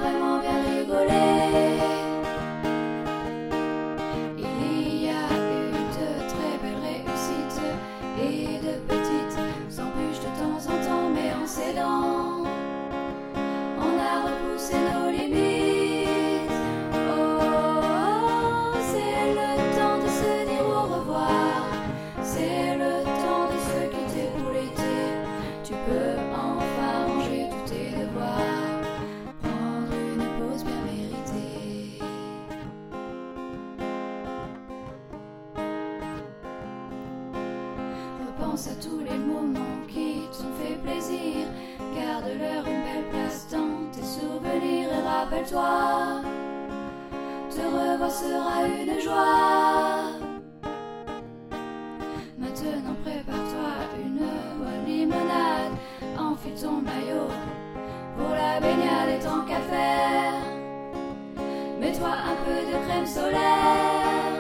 vraiment bien rigolé. Il y a eu de très belles réussites et de petites embûches de temps en temps, mais en s'aidant, on a repoussé nos limites. Oh, c'est le temps de se dire au revoir, c'est le temps de se quitter pour l'été. Tu peux enfin ranger tous tes devoirs, prendre une pause bien méritée. Repense à tous les moments qui t'ont fait plaisir, garde-leur une belle place dans tes souvenirs et rappelle-toi, te revoir sera une joie. Maintenant prépare-toi une bonne limonade, enfile ton maillot pour la baignade et tant qu'à faire, mets-toi un peu de crème solaire.